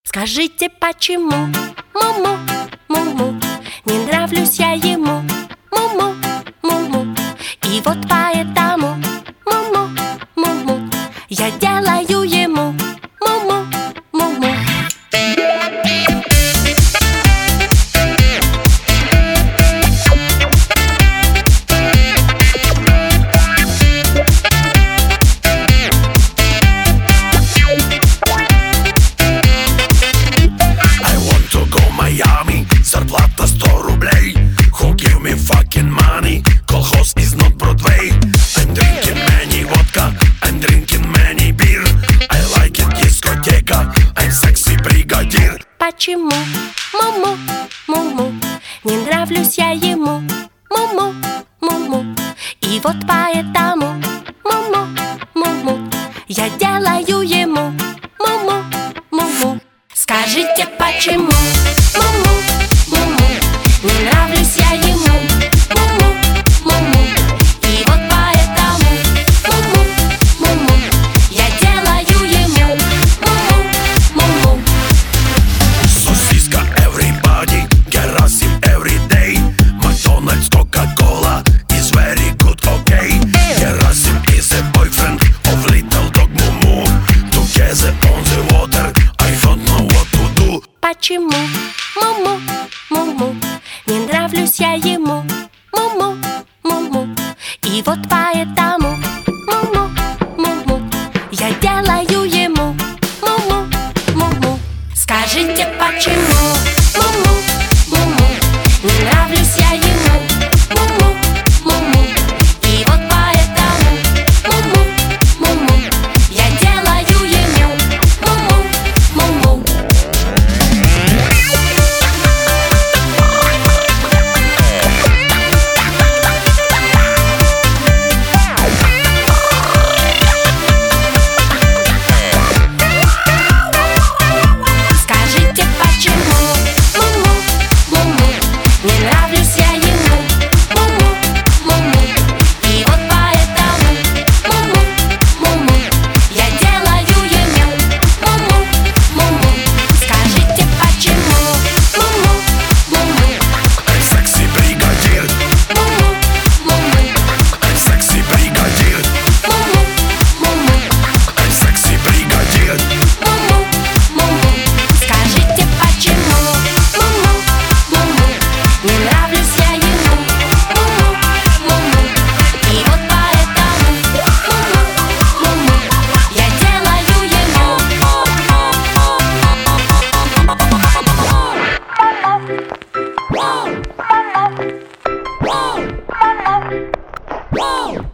Скажите, почему му-му, му-му, не нравлюсь я ему, му-му, му-му. И вот поэтому му-му, му-му, я делаю ему му-му, му-му. Зарплата 100 рублей. Who give me fucking money? Колхоз is not Broadway. I'm drinking many vodka, I'm drinking many beer. I like it, дискотека, I'm sexy бригадир. Почему му-му, му-му, не нравлюсь я ему, му-му, му-му. И вот поэтому му-му, му-му, я делаю ему му-му, му-му. Скажите, почему му-му, му-му, не нравлюсь я ему, му-му, му-му. И вот поэтому му-му, му-му, я делаю ему му-му, му-му. Сосиска everybody, Герасим every day. Макдональдс, Кока-Кола is very good, okay. Герасим is a boyfriend of little dog Mumu. Together on the water, I don't know what to do. Почему му-му, му-му, не нравлюсь я ему, му-му, му-му. И вот поэтому му-му, му-му, я делаю ему му-му, му-му. Скажите, почему му-му, му-му, не нравлюсь я ему, му-му, му-му. И вот поэтому му-му, му-му, я делаю ему му-му, му-му. Скажите, почему му-му, му-му, не нравлюсь я ему, му-му, му-му. И вот поэтому му-му, му-му, я делаю ему му-му, му-му. Скажите, почему му-му, му-му, I'm sexy бригадир, му-му, му-му, I'm sexy бригадир, му-му, му-му, I'm sexy бригадир. му-му, му-му. Скажите, почему му-му, му-му, не нравлюсь я ему, му-му, му-му. И вот поэтому му-му, му-му, я делаю ему Wow.